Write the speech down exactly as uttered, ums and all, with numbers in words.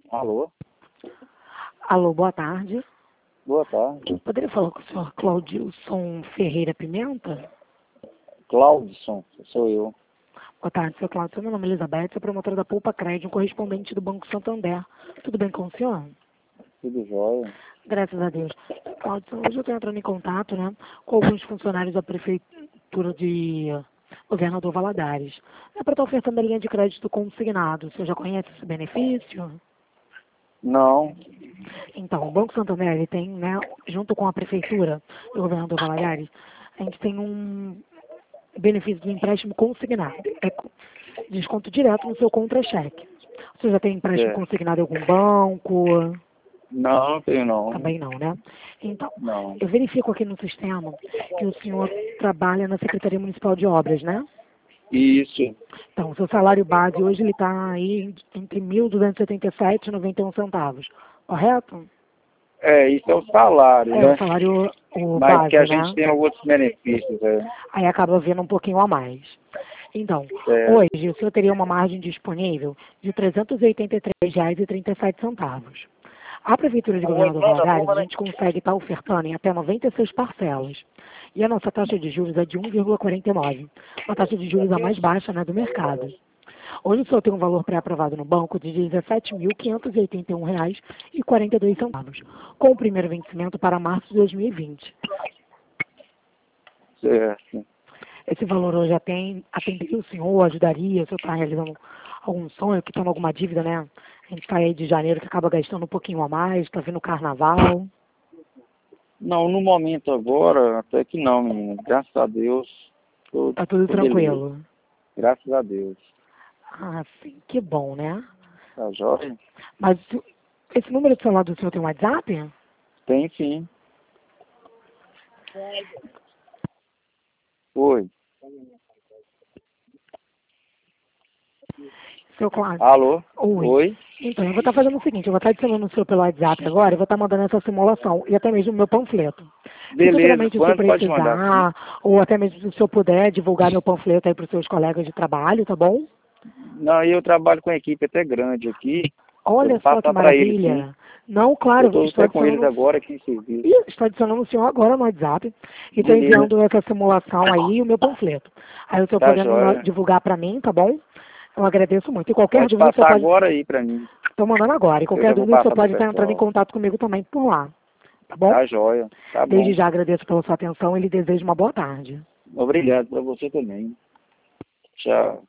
Alô? Alô, boa tarde. Boa tarde. Poderia falar com o senhor Claudilson Ferreira Pimenta? Claudson, sou eu. Boa tarde, senhor Claudson. Meu nome é Elizabeth, sou promotora da Poupa Crédito, um correspondente do Banco Santander. Tudo bem com o senhor? Tudo jóia. Graças a Deus. Claudson, hoje eu estou entrando em contato, né, com alguns funcionários da Prefeitura de Governador Valadares. É para estar ofertando a linha de crédito consignado. O senhor já conhece esse benefício? Não. Então, o Banco Santander, ele tem, né, junto com a Prefeitura do Governador Valadares, a gente tem um benefício do empréstimo consignado. É desconto direto no seu contra-cheque. Você já tem empréstimo É. consignado em algum banco? Não, tenho não. Também não, né? Então, Não. eu verifico aqui no sistema que o senhor trabalha na Secretaria Municipal de Obras, né? Isso. Então, o seu salário base hoje ele está aí entre mil duzentos e setenta e sete reais e noventa e um centavos, correto? É, isso é o salário, É, né? o salário o Mas base, que a né? gente tem outros benefícios, é. Aí acaba vindo um pouquinho a mais. Então, É. hoje o senhor teria uma margem disponível de trezentos e oitenta e três reais e trinta e sete centavos. A Prefeitura de Governador Valadares, a gente consegue estar ofertando em até noventa e seis parcelas. E a nossa taxa de juros é de um vírgula quarenta e nove. Uma taxa de juros a mais baixa, né, do mercado. Hoje o senhor tem um valor pré-aprovado no banco de dezessete mil quinhentos e oitenta e um reais e quarenta e dois centavos, com o primeiro vencimento para março de dois mil e vinte. Certo. Esse valor hoje atende, atenderia o senhor, ajudaria, o senhor está realizando algum sonho, quitando alguma dívida, né? A gente sai aí de janeiro que acaba gastando um pouquinho a mais, está vindo o carnaval. Não, no momento agora, até que não, menino. Graças a Deus. Tô, Tá tudo tô beleza. tranquilo. Graças a Deus. Ah, sim, que bom, né? Tá jóia? Mas esse número de celular do senhor tem um WhatsApp? Tem sim. Oi. Seu Cláudio. Alô? Oi. Oi? Então, eu vou estar fazendo o seguinte, eu vou estar adicionando o senhor pelo WhatsApp agora e vou estar mandando essa simulação e até mesmo o meu panfleto. Se Beleza, futuramente o senhor quando pode mandar? precisar, ou até mesmo se o senhor puder divulgar meu panfleto aí para os seus colegas de trabalho, tá bom? Não, eu trabalho com equipe até grande aqui. Eu Olha vou só que passar para eles, sim. maravilha. Não, Eu claro, estou estou até com eles adicionando, agora aqui em serviço. Ih, estou adicionando o senhor agora no WhatsApp e estou Beleza. enviando essa simulação aí e o meu panfleto. Aí o senhor Tá podendo jóia. divulgar para mim, tá bom? Eu agradeço muito. E qualquer Pode dúvida o senhor passar pode... agora aí para mim. Estou mandando agora. E Eu já qualquer vou dúvida o senhor passar pro pode estar entrando em pessoal. contato comigo também por lá. Tá bom? Tá jóia. Tá Desde bom. já agradeço pela sua atenção e lhe desejo uma boa tarde. Obrigado para você também. Tchau.